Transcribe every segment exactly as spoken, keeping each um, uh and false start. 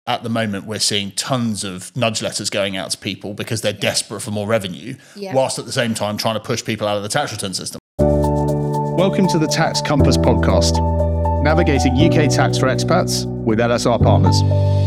at the moment we're seeing tons of nudge letters going out to people because they're desperate for more revenue, yeah. whilst at the same time trying to push people out of the tax return system. Welcome to the Tax Compass podcast, navigating U K tax for expats with L S R Partners.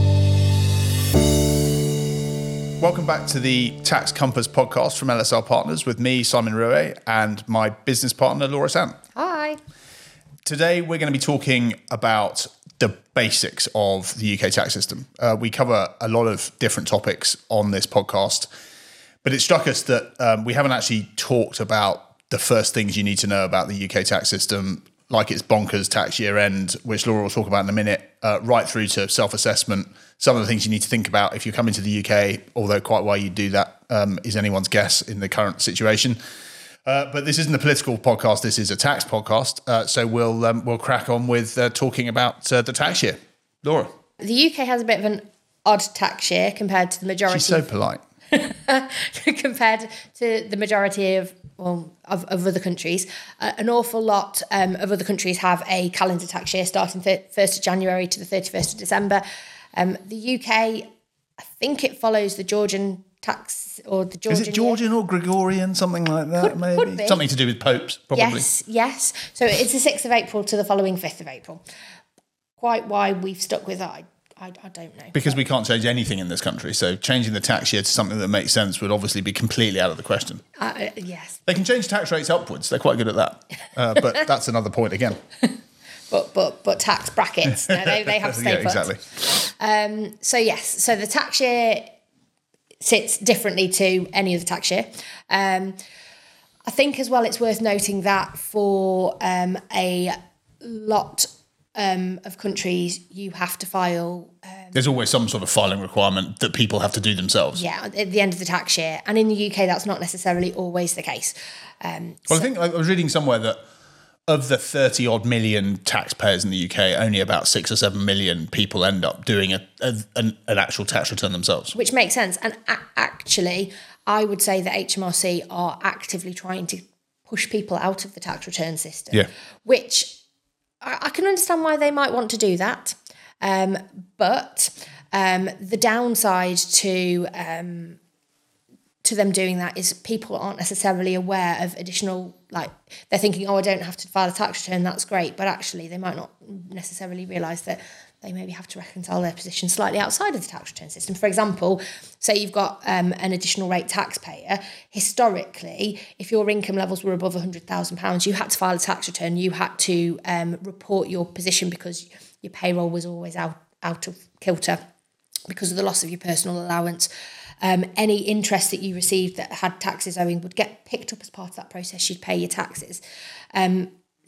Welcome back to the Tax Compass podcast from L S R Partners with me, Simon Rouet, and my business partner, Laura Sant. Hi. Today, we're going to be talking about the basics of the U K tax system. Uh, we cover a lot of different topics on this podcast, but it struck us that um, we haven't actually talked about the first things you need to know about the U K tax system, like its bonkers tax year end, which Laura will talk about in a minute, uh, right through to self-assessment. Some of the things you need to think about if you come into the U K, although quite why you do that um, is anyone's guess in the current situation. Uh, but this isn't a political podcast. This is a tax podcast. Uh, so we'll um, we'll crack on with uh, talking about uh, the tax year. Laura. The U K has a bit of an odd tax year compared to the majority. She's so polite. compared to the majority of well of, of other countries. Uh, an awful lot um, of other countries have a calendar tax year starting first of January to the thirty-first of December. Um, the U K, I think it follows the Georgian tax or the Georgian. Is it Georgian year. or Gregorian, something like that? Could, maybe could be. Something to do with popes, probably. Yes, yes. So it's the sixth of April to the following fifth of April. Quite why we've stuck with that, I, I, I don't know. Because we can't change anything in this country, so changing the tax year to something that makes sense would obviously be completely out of the question. Uh, yes. They can change tax rates upwards. They're quite good at that, uh, but that's another point again. But but but tax brackets, no, they they have to stay yeah, put. exactly. Um, so yes, so the tax year sits differently to any other tax year. Um, I think as well it's worth noting that for um, a lot um, of countries you have to file. Um, There's always some sort of filing requirement that people have to do themselves. yeah, at the end of the tax year, and in the U K that's not necessarily always the case. Um, Well, so- I think I was reading somewhere that of the thirty odd million taxpayers in the U K, only about six or seven million people end up doing a, a, an, an actual tax return themselves. Which makes sense. And a- actually, I would say that H M R C are actively trying to push people out of the tax return system, Yeah. which I, I can understand why they might want to do that. Um, but um, the downside to um, to them doing that is people aren't necessarily aware of additional, like they're thinking, oh, I don't have to file a tax return, that's great. But actually they might not necessarily realise that they maybe have to reconcile their position slightly outside of the tax return system. For example, say you've got um, an additional rate taxpayer. Historically, if your income levels were above one hundred thousand pounds, you had to file a tax return. You had to um, report your position because your payroll was always out, out of kilter because of the loss of your personal allowance. Um, any interest that you received that had taxes owing would get picked up as part of that process. You'd pay your taxes. Um,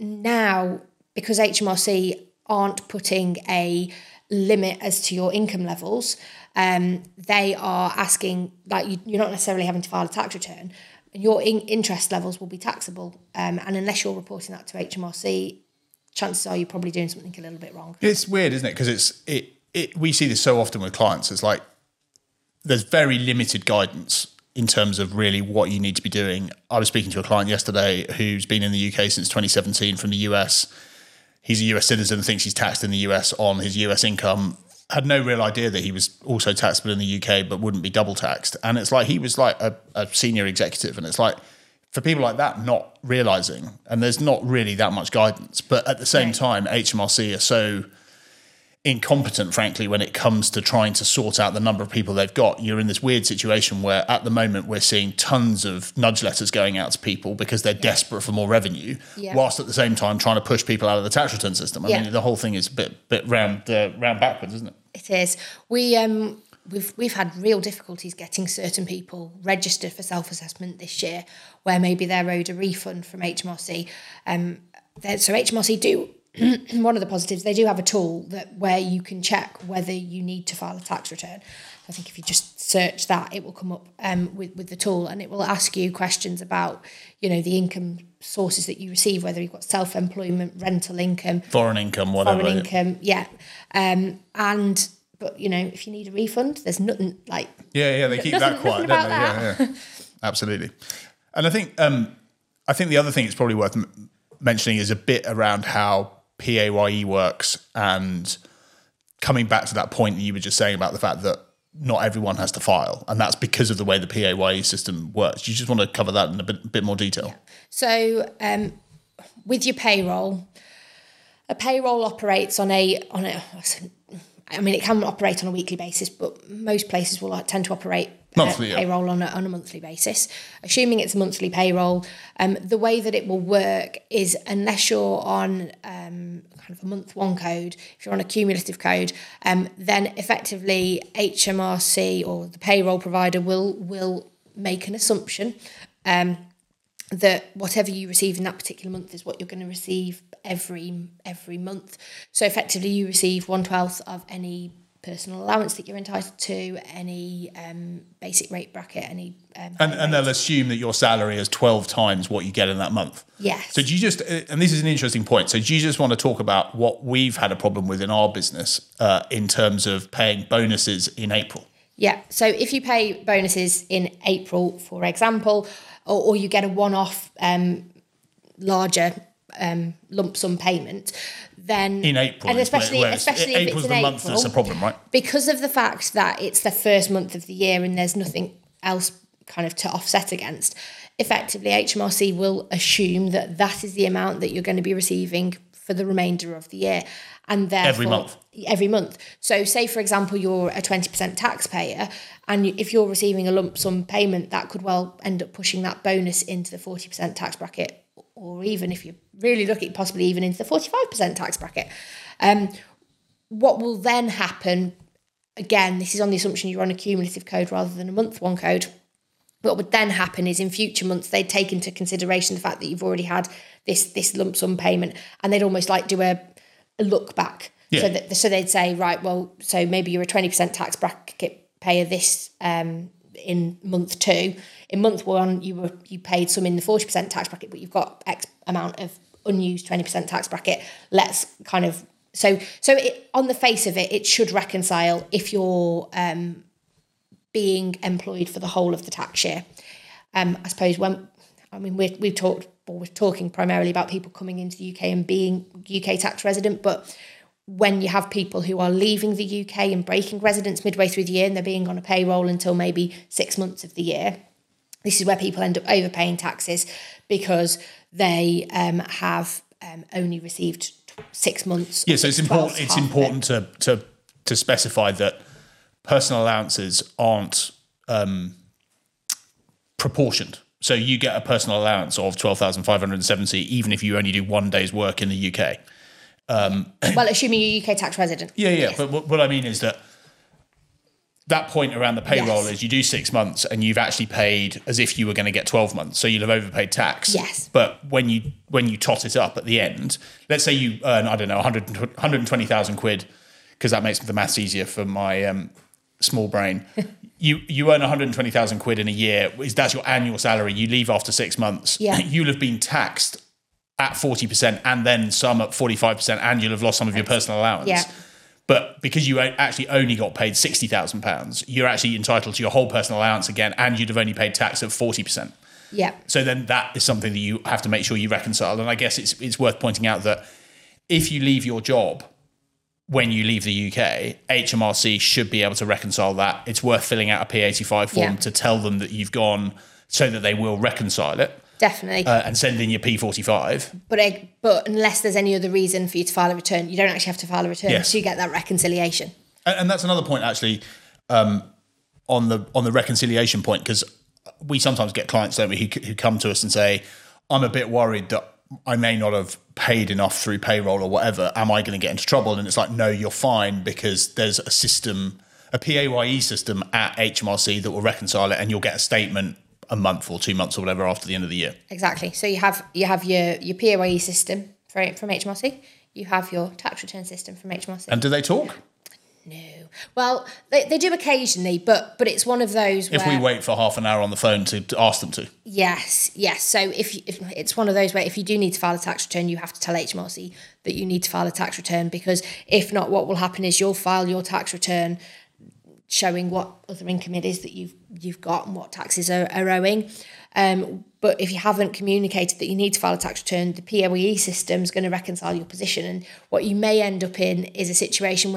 now, because H M R C aren't putting a limit as to your income levels, um, they are asking, like you, you're not necessarily having to file a tax return, your in- interest levels will be taxable. Um, and unless you're reporting that to H M R C, chances are you're probably doing something a little bit wrong. It's weird, isn't it? Because it's it, it. We see this so often with clients. It's like there's very limited guidance in terms of really what you need to be doing. I was speaking to a client yesterday who's been in the U K since twenty seventeen from the U S. He's a U S citizen, thinks he's taxed in the U S on his U S income, had no real idea that he was also taxable in the U K but wouldn't be double taxed. And it's like he was like a, a senior executive, and it's like for people like that not realising, and there's not really that much guidance, but at the same Right. time H M R C are so incompetent, frankly, when it comes to trying to sort out the number of people they've got. You're in this weird situation where at the moment we're seeing tons of nudge letters going out to people because they're desperate for more revenue, Yeah. whilst at the same time trying to push people out of the tax return system. I Yeah. mean, the whole thing is a bit bit round uh, round backwards, isn't it? It is. We um we've we've had real difficulties getting certain people registered for self-assessment this year, where maybe they're owed a refund from H M R C. Um, they're- so H M R C do. One of the positives, they do have a tool that where you can check whether you need to file a tax return. I think if you just search that, it will come up um, with, with the tool, and it will ask you questions about, you know, the income sources that you receive, whether you've got self-employment, rental income, Foreign income, whatever. foreign income, yeah. Um, and, but, you know, if you need a refund, there's nothing like... Yeah, yeah, they keep that Nothing- quiet, nothing don't they? about Yeah, yeah, absolutely. And I think, um, I think the other thing it's probably worth m- mentioning is a bit around how P A Y E works and coming back to that point that you were just saying about the fact that not everyone has to file, and that's because of the way the P A Y E system works. You just want to cover that in a bit, bit more detail. Yeah. So um, with your payroll, a payroll operates on a on a. I mean, it can operate on a weekly basis, but most places will like, tend to operate uh, monthly, yeah. payroll on a, on a monthly basis. Assuming it's a monthly payroll, um, the way that it will work is unless you're on um, kind of a month one code, if you're on a cumulative code, um, then effectively H M R C or the payroll provider will will make an assumption um, that whatever you receive in that particular month is what you're going to receive every every month. So effectively you receive one twelfth of any personal allowance that you're entitled to, any um, basic rate bracket, any um, and, and they'll assume that your salary is twelve times what you get in that month. Yes. So do you just, and this is an interesting point, so do you just want to talk about what we've had a problem with in our business uh, in terms of paying bonuses in April? Yeah, so if you pay bonuses in April, for example, or, or you get a one-off um, larger Um, lump sum payment, then in April, and especially where, especially April's if it's in the April, month that's a problem, right? Because of the fact that it's the first month of the year and there's nothing else kind of to offset against. Effectively, H M R C will assume that that is the amount that you're going to be receiving for the remainder of the year, and therefore every month. Every month. So, say for example, you're a twenty percent taxpayer, and if you're receiving a lump sum payment, that could well end up pushing that bonus into the forty percent tax bracket. Or even if you're really lucky, possibly even into the forty-five percent tax bracket. Um, what will then happen, again, this is on the assumption you're on a cumulative code rather than a month one code. What would then happen is in future months, they'd take into consideration the fact that you've already had this this lump sum payment, and they'd almost like do a, a look back. Yeah. So that so they'd say, right, well, so maybe you're a twenty percent tax bracket payer this um, in month two. In month one, you were you paid some in the forty percent tax bracket, but you've got X amount of unused twenty percent tax bracket. Let's kind of so so it, on the face of it, it should reconcile if you're um, being employed for the whole of the tax year. Um, I suppose when I mean we've we've talked or we're talking primarily about people coming into the U K and being U K tax resident, but when you have people who are leaving the U K and breaking residence midway through the year and they're being on a payroll until maybe six months of the year. This is where people end up overpaying taxes because they um, have um, only received six months. Yeah, so it's important. It's important to to to specify that personal allowances aren't um, proportioned. So you get a personal allowance of twelve thousand five hundred and seventy, even if you only do one day's work in the U K. Um, well, assuming you're a U K tax resident. Yeah, yeah. Yes. But what, what I mean is that. That point around the payroll Yes. is you do six months and you've actually paid as if you were going to get twelve months. So you'll have overpaid tax. Yes. But when you when you tot it up at the end, let's say you earn, I don't know, one hundred, one hundred twenty thousand quid, because that makes the maths easier for my um, small brain. you you earn one hundred twenty thousand quid in a year. That's your annual salary. You leave after six months. Yeah. You'll have been taxed at forty percent and then some at forty-five percent, and you'll have lost some of your personal allowance. Yeah. But because you actually only got paid sixty thousand pounds, you're actually entitled to your whole personal allowance again, and you'd have only paid tax at forty percent. Yeah. So then that is something that you have to make sure you reconcile. And I guess it's it's worth pointing out that if you leave your job when you leave the U K, H M R C should be able to reconcile that. It's worth filling out a P eighty-five form Yeah. to tell them that you've gone so that they will reconcile it. Definitely. Uh, and send in your P forty-five. But I, but unless there's any other reason for you to file a return, you don't actually have to file a return Yes. to get that reconciliation. And, and that's another point actually um, on the on the reconciliation point, because we sometimes get clients, don't we, who, who come to us and say, I'm a bit worried that I may not have paid enough through payroll or whatever. Am I going to get into trouble? And it's like, no, you're fine, because there's a system, a P A Y E system at H M R C that will reconcile it, and you'll get a statement a month or two months or whatever after the end of the year. Exactly. So you have you have your, your P A Y E system for, from H M R C. You have your tax return system from H M R C. And do they talk? No. Well, they, they do occasionally, but but it's one of those where... If we wait for half an hour on the phone to, to ask them to. Yes, yes. So if, you, if it's one of those where if you do need to file a tax return, you have to tell H M R C that you need to file a tax return, because if not, what will happen is you'll file your tax return showing what other income it is that you've you've got and what taxes are, are owing. Um, but if you haven't communicated that you need to file a tax return, the P A Y E system is going to reconcile your position. And what you may end up in is a situation where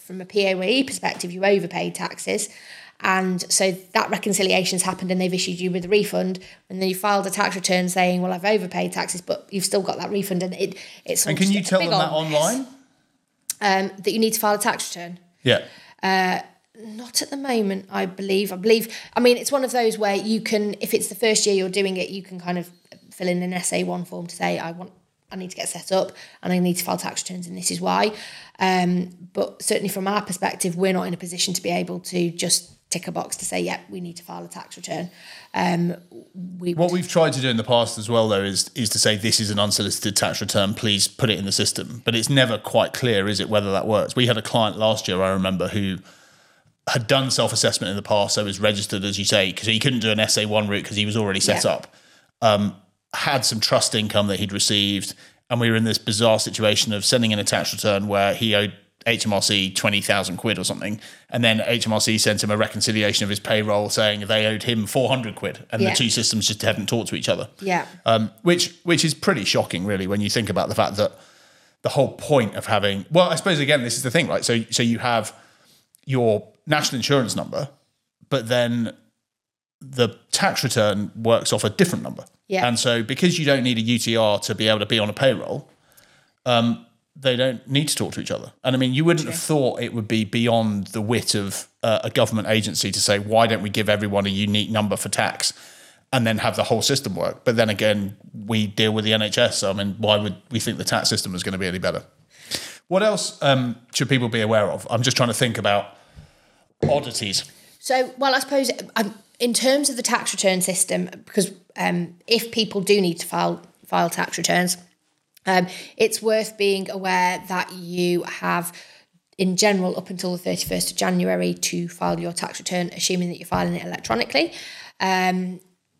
from a P A Y E perspective, you overpaid taxes. And so that reconciliation's happened and they've issued you with a refund. And then you filed a tax return saying, well, I've overpaid taxes, but you've still got that refund. And it it's And can you tell them that online? Um, that you need to file a tax return. Yeah. Uh, not at the moment, I believe. I believe, I mean, it's one of those where you can, if it's the first year you're doing it, you can kind of fill in an S A one form to say, I want, I need to get set up and I need to file tax returns and this is why. Um, but certainly from our perspective, we're not in a position to be able to just tick a box to say, yeah, we need to file a tax return. Um, we what we've tried to do in the past as well, though, is is to say this is an unsolicited tax return, please put it in the system. But it's never quite clear, is it, whether that works? We had a client last year, I remember, who had done self-assessment in the past, so was registered, as you say, because he couldn't do an S A one route because he was already set yeah. up, um, had some trust income that he'd received, and we were in this bizarre situation of sending in a tax return where he owed H M R C twenty thousand quid or something, and then H M R C sent him a reconciliation of his payroll saying they owed him four hundred quid, and yeah. the two systems just hadn't talked to each other. Yeah. Um, which which is pretty shocking, really, when you think about the fact that the whole point of having, well, I suppose, again, this is the thing, right? So, so you have your national insurance number, but then the tax return works off a different number. Yeah. And so because you don't need a U T R to be able to be on a payroll, um, they don't need to talk to each other. And I mean, you wouldn't True. have thought it would be beyond the wit of uh, a government agency to say, why don't we give everyone a unique number for tax and then have the whole system work? But then again, we deal with the N H S. So, I mean, why would we think the tax system is going to be any better? What else um, should people be aware of? I'm just trying to think about oddities. So, well, I suppose um, in terms of the tax return system, because um, if people do need to file file tax returns, Um, it's worth being aware that you have, in general, up until the thirty-first of January to file your tax return, assuming that you're filing it electronically. Um,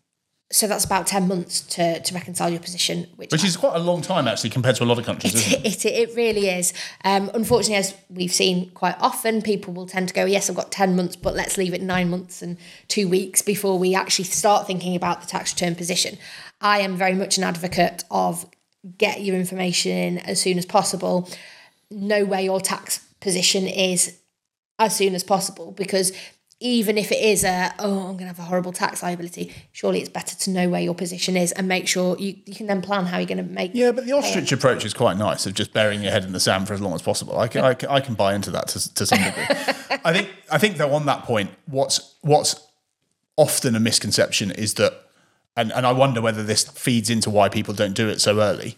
so that's about ten months to, to reconcile your position. Which, Which is quite a long time, actually, compared to a lot of countries, isn't it? It, it, it really is. Um, unfortunately, as we've seen quite often, people will tend to go, yes, I've got ten months, but let's leave it nine months and two weeks before we actually start thinking about the tax return position. I am very much an advocate of get your information in as soon as possible. Know where your tax position is as soon as possible, because even if it is a, oh, I'm going to have a horrible tax liability, surely it's better to know where your position is and make sure you, you can then plan how you're going to make Yeah, but the ostrich approach is quite nice, of just burying your head in the sand for as long as possible. I can, I can, I can buy into that to, to some degree. I think, I think though, on that point, what's, what's often a misconception is that, And, and I wonder whether this feeds into why people don't do it so early.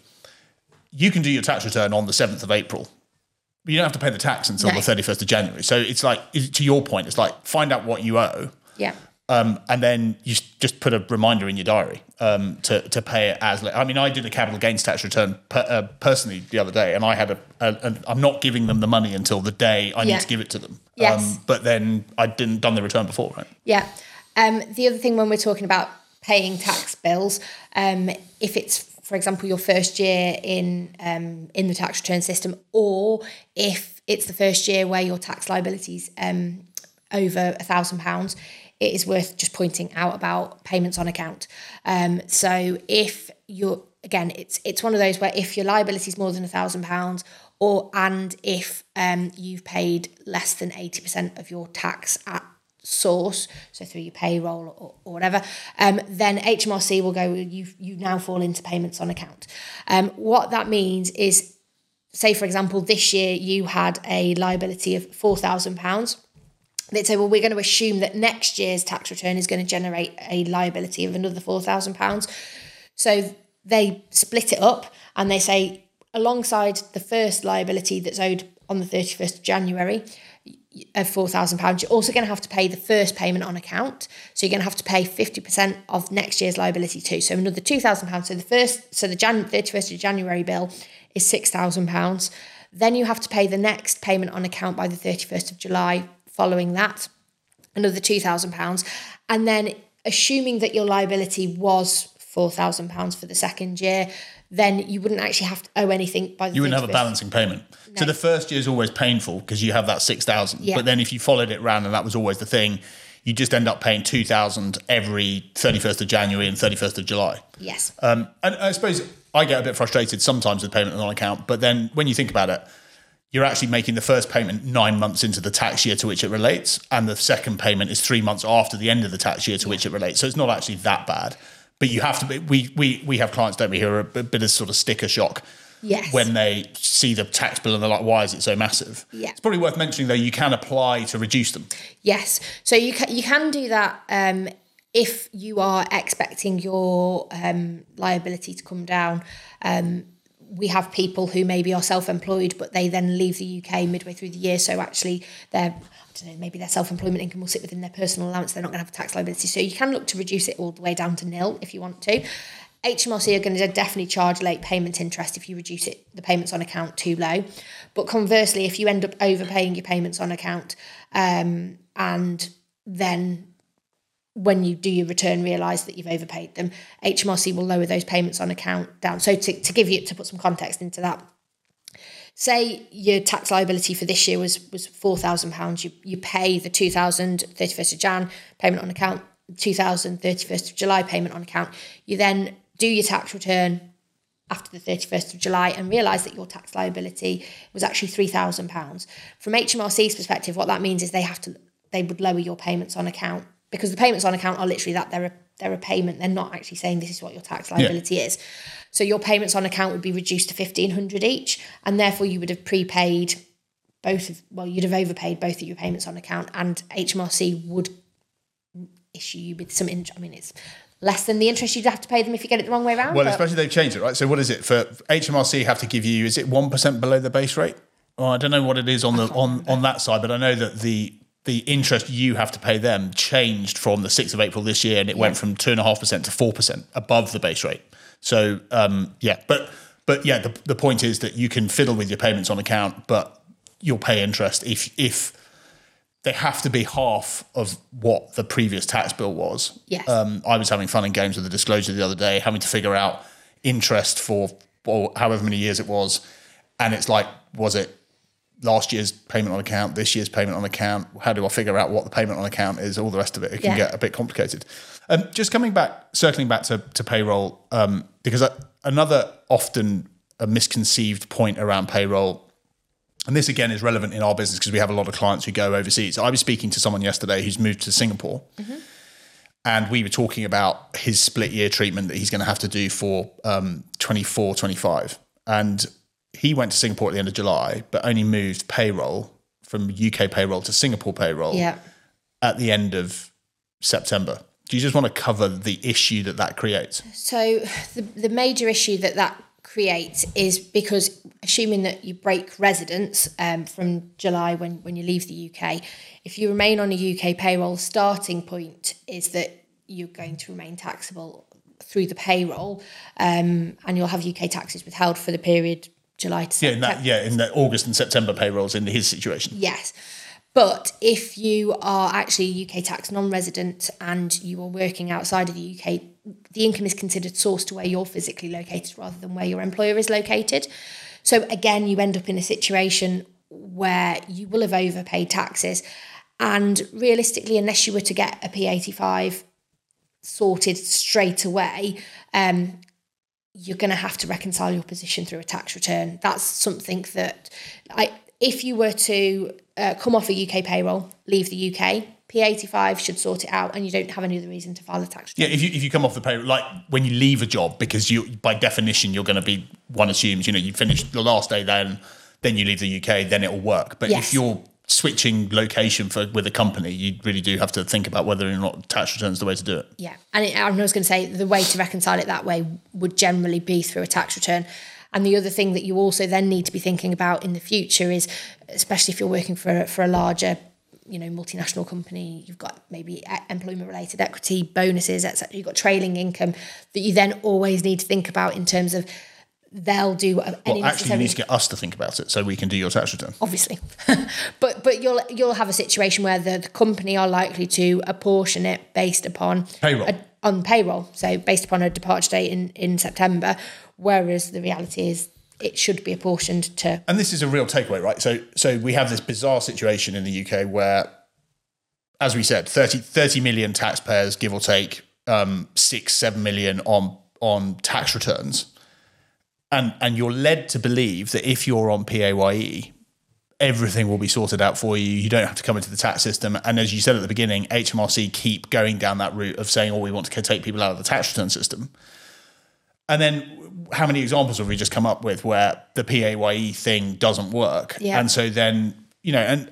You can do your tax return on the seventh of April, but you don't have to pay the tax until no. the thirty-first of January. So it's like, to your point, it's like find out what you owe. Yeah. Um, and then you just put a reminder in your diary um, to, to pay it as late. I mean, I did a capital gains tax return per, uh, personally the other day, and I had a, a, a, I'm not giving them the money until the day I Yeah. need to give it to them. Yes. Um, but then I didn't done the return before, right? Yeah. Um, the other thing when we're talking about paying tax bills, um, if it's, for example, your first year in um, in the tax return system, or if it's the first year where your tax liability's um, over a thousand pounds, it is worth just pointing out about payments on account. Um, so if you're, again, it's it's one of those where if your liability is more than a thousand pounds, or and if um, you've paid less than eighty percent of your tax at source, so through your payroll or, or whatever, um, then H M R C will go, you you now fall into payments on account. Um, what that means is, say, for example, this year you had a liability of four thousand pounds. They'd say, well, we're going to assume that next year's tax return is going to generate a liability of another four thousand pounds. So they split it up and they say, alongside the first liability that's owed on the thirty-first of January, of four thousand pounds, you're also going to have to pay the first payment on account. So you're going to have to pay fifty percent of next year's liability too. So another two thousand pounds. So the first, so the Jan, thirty-first of January bill is six thousand pounds. Then you have to pay the next payment on account by the thirty-first of July following that, another two thousand pounds. And then assuming that your liability was four thousand pounds for the second year, then you wouldn't actually have to owe anything by the You wouldn't have a thirty-first. balancing payment. No. So the first year is always painful because you have that six thousand. Yeah. But then if you followed it around and that was always the thing, you just end up paying two thousand every thirty-first of January and thirty-first of July. Yes. Um, and I suppose I get a bit frustrated sometimes with payment on account, but then when you think about it, you're actually making the first payment nine months into the tax year to which it relates, and the second payment is three months after the end of the tax year to which it relates. So it's not actually that bad. But you have to be, we we we have clients, don't we, who are a bit of sort of sticker shock. Yes. When they see the tax bill and they're like, why is it so massive? Yeah. It's probably worth mentioning, though, you can apply to reduce them. Yes. So you can, you can do that um, if you are expecting your um, liability to come down. Um, we have people who maybe are self-employed, but they then leave the U K midway through the year. So actually they're, I don't know, maybe their self-employment income will sit within their personal allowance. They're not going to have a tax liability. So you can look to reduce it all the way down to nil if you want to. H M R C are going to definitely charge late payment interest if you reduce it, the payments on account too low. But conversely, if you end up overpaying your payments on account um, and then when you do your return realise that you've overpaid them, H M R C will lower those payments on account down. So to, to give you, to put some context into that, say your tax liability for this year was was four thousand pounds, you, you pay the two thousand thirty-first of Jan payment on account, two thousand thirty-first of July payment on account, you then do your tax return after the thirty-first of July and realise that your tax liability was actually three thousand pounds. From H M R C's perspective, what that means is they have to, they would lower your payments on account, because the payments on account are literally that, they're a, they're a payment. They're not actually saying this is what your tax liability yeah. is. So your payments on account would be reduced to fifteen hundred each, and therefore you would have prepaid both of, well, you'd have overpaid both of your payments on account, and H M R C would issue you with some interest. I mean, it's less than the interest you'd have to pay them if you get it the wrong way around. Well, especially they've changed it, right? So what is it for H M R C have to give you, is it one percent below the base rate? Oh, I don't know what it is on the on, on that side, but I know that the the interest you have to pay them changed from the sixth of April this year, and it yeah. went from two point five percent to four percent above the base rate. So, um, yeah, but but yeah, the, the point is that you can fiddle with your payments on account, but you'll pay interest if if they have to be half of what the previous tax bill was. Yes. Um, I was having fun and games with the disclosure the other day, having to figure out interest for or however many years it was. And it's like, was it last year's payment on account, this year's payment on account? How do I figure out what the payment on account is? All the rest of it. It can yeah. get a bit complicated. Um, just coming back, circling back to, to payroll, um, because another often a misconceived point around payroll, and this again is relevant in our business because we have a lot of clients who go overseas. I was speaking to someone yesterday who's moved to Singapore, mm-hmm. and we were talking about his split year treatment that he's going to have to do for um, twenty-four, twenty-five. And he went to Singapore at the end of July, but only moved payroll from U K payroll to Singapore payroll yeah. at the end of September. Do you just want to cover the issue that that creates? So the, the major issue that that creates is because assuming that you break residence um, from July when, when you leave the U K, if you remain on a U K payroll, starting point is that you're going to remain taxable through the payroll, um, and you'll have U K taxes withheld for the period July to yeah, September. In that, yeah, in the August and September payrolls in his situation. Yes. But if you are actually a U K tax non-resident and you are working outside of the U K, the income is considered sourced to where you're physically located rather than where your employer is located. So again, you end up in a situation where you will have overpaid taxes, and realistically, unless you were to get a P eighty-five sorted straight away, um, you're going to have to reconcile your position through a tax return. That's something that, I, if you were to uh, come off a U K payroll, leave the U K, P eighty-five should sort it out, and you don't have any other reason to file a tax return. Yeah, if you if you come off the payroll, like when you leave a job, because you by definition you're going to be, one assumes, you know, you finish the last day, then then you leave the U K, then it'll work. But yes. if you're switching location for with a company, you really do have to think about whether or not tax return is the way to do it. Yeah, and it, I was going to say the way to reconcile it that way would generally be through a tax return. And the other thing that you also then need to be thinking about in the future is, especially if you're working for for a larger, you know, multinational company, you've got maybe employment-related equity, bonuses, et cetera. You've got trailing income that you then always need to think about in terms of they'll do any well, actually you need to get us to think about it so we can do your tax return. Obviously. but but you'll you'll have a situation where the, the company are likely to apportion it based upon payroll. A, on payroll. So based upon a departure date in, in September, whereas the reality is it should be apportioned to... And this is a real takeaway, right? So so we have this bizarre situation in the U K where, as we said, thirty, thirty million taxpayers, give or take, um, six, seven million on on tax returns. And and you're led to believe that if you're on P A Y E, everything will be sorted out for you. You don't have to come into the tax system. And as you said at the beginning, H M R C keep going down that route of saying, oh, we want to take people out of the tax return system. And then how many examples have we just come up with where the P A Y E thing doesn't work? Yeah. And so then, you know, and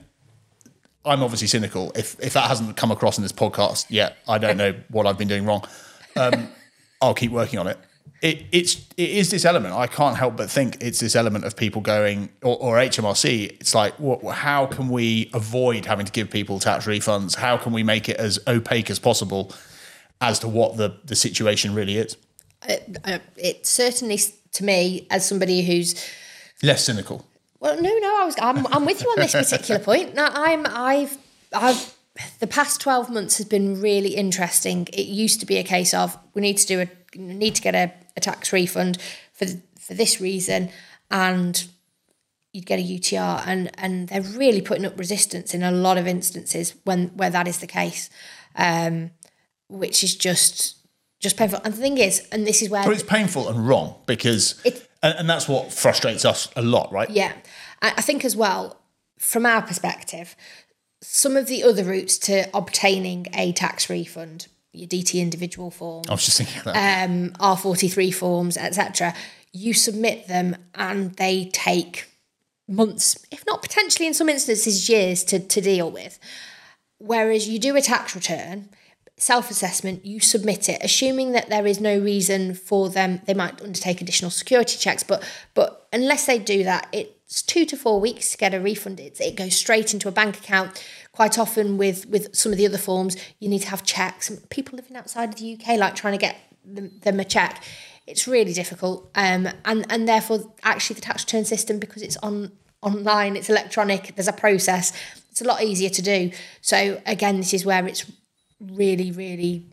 I'm obviously cynical. If if that hasn't come across in this podcast yet, I don't know what I've been doing wrong. Um, I'll keep working on it. It it's it is this element. I can't help but think it's this element of people going, or, or H M R C. It's like, what, how can we avoid having to give people tax refunds? How can we make it as opaque as possible as to what the the situation really is? It, uh, it certainly, to me, as somebody who's less cynical. Well, no, no, I was. I'm, I'm with you on this particular point. Now, I'm. I've. I've. The past twelve months has been really interesting. It used to be a case of we need to do a need to get a, a tax refund for the, for this reason, and you'd get a U T R, and and they're really putting up resistance in a lot of instances when where that is the case, um, which is just. Just painful. And the thing is, and this is where... But it's painful and wrong because... It, and, and that's what frustrates us a lot, right? Yeah. I think as well, from our perspective, some of the other routes to obtaining a tax refund, your D T individual forms... I was just thinking of that. Um, R forty-three forms, et cetera, you submit them and they take months, if not potentially in some instances years to, to deal with. Whereas you do a tax return... self-assessment, you submit it, assuming that there is no reason for them. They might undertake additional security checks, but but unless they do that, it's two to four weeks to get a refund. It, it goes straight into a bank account. Quite often with, with some of the other forms, you need to have checks. People living outside of the U K like trying to get them, them a check. It's really difficult. Um, and, and therefore, actually, the tax return system, because it's on online, it's electronic, there's a process, it's a lot easier to do. So again, this is where it's really, really,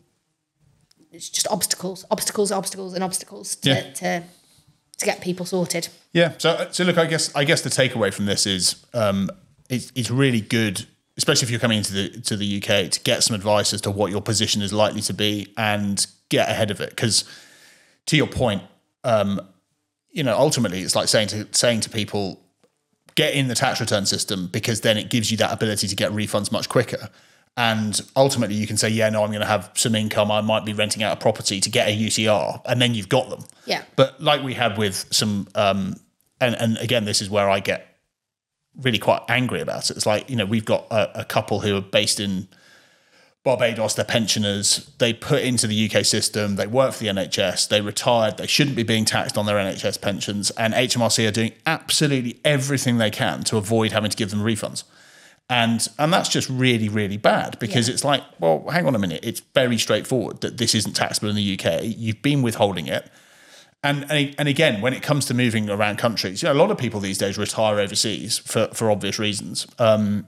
it's just obstacles, obstacles, obstacles, and obstacles to yeah. to, to get people sorted. Yeah. So, so look, I guess I guess the takeaway from this is um, it's it's really good, especially if you're coming into the to the U K, to get some advice as to what your position is likely to be and get ahead of it. Because to your point, um, you know, ultimately, it's like saying to saying to people, get in the tax return system because then it gives you that ability to get refunds much quicker. And ultimately you can say, yeah, no, I'm going to have some income. I might be renting out a property to get a U T R, and then you've got them. Yeah. But like we had with some, um, and, and again, this is where I get really quite angry about it. It's like, you know, we've got a, a couple who are based in Barbados, they're pensioners. They put into the U K system, they work for the N H S, they retired, they shouldn't be being taxed on their N H S pensions. And H M R C are doing absolutely everything they can to avoid having to give them refunds. And and that's just really, really bad because yeah. it's like, well, hang on a minute. It's very straightforward that this isn't taxable in the U K. You've been withholding it. And, and and again, when it comes to moving around countries, you know, a lot of people these days retire overseas for, for obvious reasons. Um,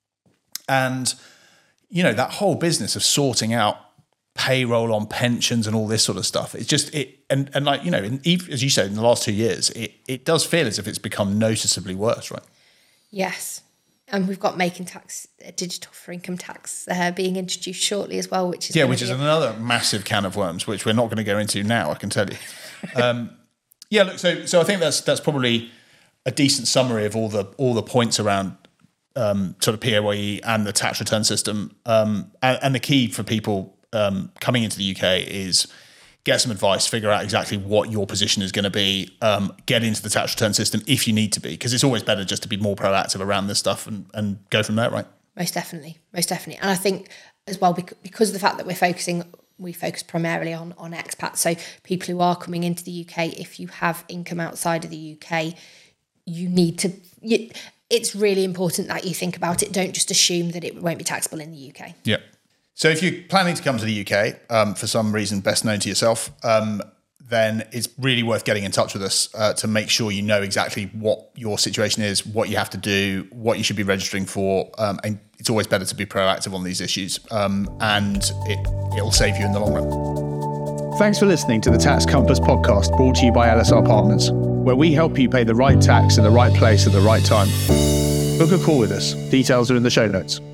and, you know, that whole business of sorting out payroll on pensions and all this sort of stuff, it's just, it and, and like, you know, in, as you said, in the last two years, it, it does feel as if it's become noticeably worse, right? Yes. And we've got making tax, uh, digital for income tax uh, being introduced shortly as well, which is yeah, which is a- another massive can of worms, which we're not going to go into now. I can tell you. Um, yeah, look, so so I think that's that's probably a decent summary of all the all the points around um, sort of P A Y E and the tax return system. Um, and, and the key for people um, coming into the U K is get some advice, figure out exactly what your position is going to be, um, get into the tax return system if you need to be, because it's always better just to be more proactive around this stuff and, and go from there, right? Most definitely, most definitely. And I think as well, because of the fact that we're focusing, we focus primarily on, on expats, so people who are coming into the U K, if you have income outside of the U K, you need to, you, it's really important that you think about it. Don't just assume that it won't be taxable in the U K. Yeah. So if you're planning to come to the U K, um, for some reason best known to yourself, um, then it's really worth getting in touch with us uh, to make sure you know exactly what your situation is, what you have to do, what you should be registering for. Um, and it's always better to be proactive on these issues. Um, and it, it'll save you in the long run. Thanks for listening to the Tax Compass podcast, brought to you by L S R Partners, where we help you pay the right tax in the right place at the right time. Book a call with us. Details are in the show notes.